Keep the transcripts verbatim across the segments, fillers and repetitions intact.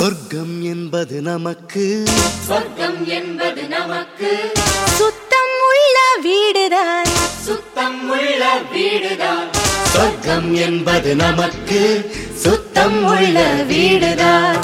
சொர்க்கம் என்பது நமக்கு சொர்க்கம் என்பது நமக்கு சுத்தம் உள்ள வீடுதான் சுத்தம் உள்ள வீடுதான் சொர்க்கம் என்பது நமக்கு சுத்தம் உள்ள வீடுதான்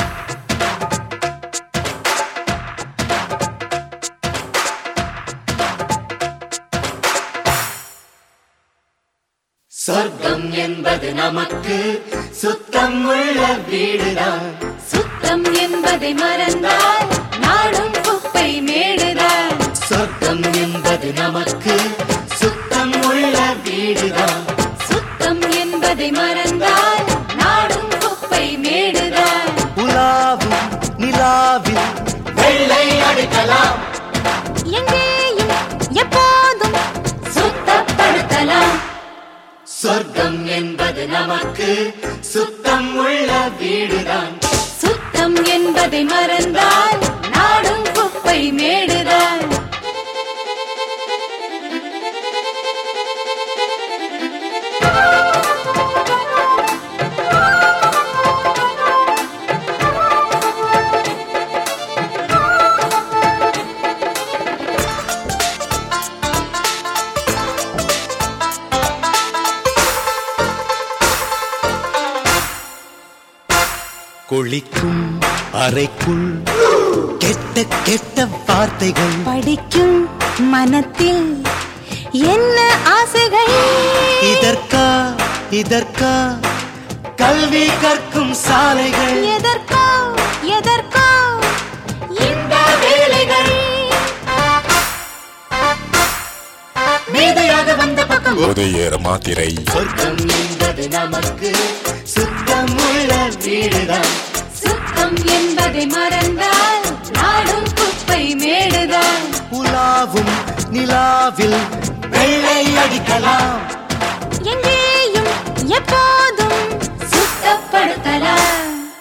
சொர்க்கம் என்பது நமக்கு சுத்தம் உள்ள வீடுதான் சுத்தம் என்பதை மறந்தால் நாடும் குப்பை மேடுதான் சொர்க்கம் என்பது நமக்கு சுத்தம் உள்ள வீடுதான் சுத்தம் என்பதை மறந்தால் நாடும் குப்பை மேடுதான் உலாவும் நிலாவில் வெள்ளை அடிக்கலாம் எங்கேயும் எப்போதும் சுத்தப்படுத்தலாம் சொர்க்கம் என்பது நமக்கு சுத்தம் உள்ள வீடுதான் சுத்தம் என்பதை மறந்தால் நாடும் குப்பை மேடுதான் குளிக்கும் அறைக்குள் கெட்ட கெட்ட வார்த்தைகள் படிக்கும் மனத்தில் என்ன ஆசைகள் இதற்கா இதற்கா கல்வி கற்கும் சாலைகள் எதற்கோ எதற்கோ இந்த வேலைகள் மேதையாக வந்த பக்கம் உதயேற மாத்திரை சொர்க்கம் என்பது நமக்கு சுத்தம் உள்ள வீடுதான் சுத்தம் என்பதை மறந்தால் நாடும் குப்பை மேடுதான் உலாவும் நிலாவில் வெள்ளை அடிக்கலாம் எங்கேயும் எப்போதும் சுத்தப்படுத்தலாம்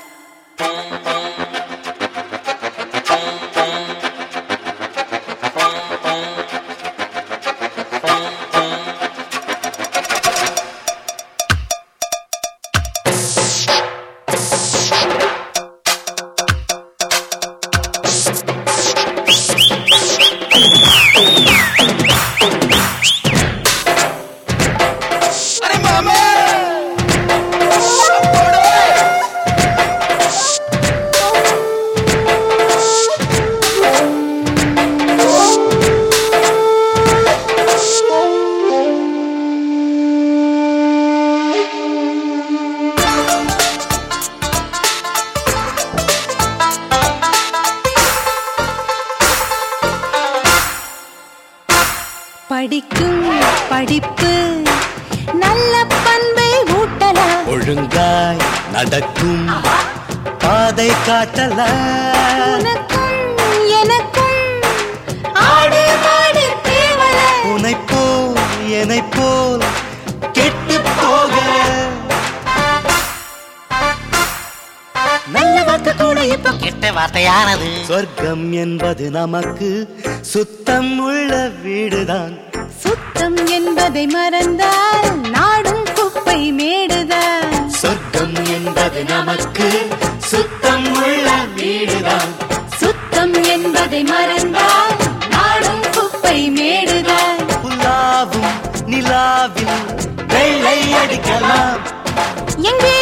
படிக்கும் படிப்பு நல்ல பண்பை ஊட்டலாம் ஒழுங்காய் நடக்கும் பாதை காட்டலாம் உனக்கும் எனக்கும் ஆடு மாடு தேவல உனை போல் என்னை போல் கெட்டு போக நல்ல வார்த்தை கூட இப்போ கெட்ட வார்த்தையானது சொர்க்கம் என்பது நமக்கு சுத்தம் உள்ள வீடுதான் சுத்தம் என்பதை மறந்தால் நாடும் குப்பை மேடுதான் சொர்க்கம் என்பது நமக்கு சுத்தம் உள்ள வீடுதான் சுத்தம் என்பதை மறந்தால் நாடும் குப்பை மேடுதான் உலாவும் நிலாவில் வெள்ளை அடிக்கலாம் எங்கே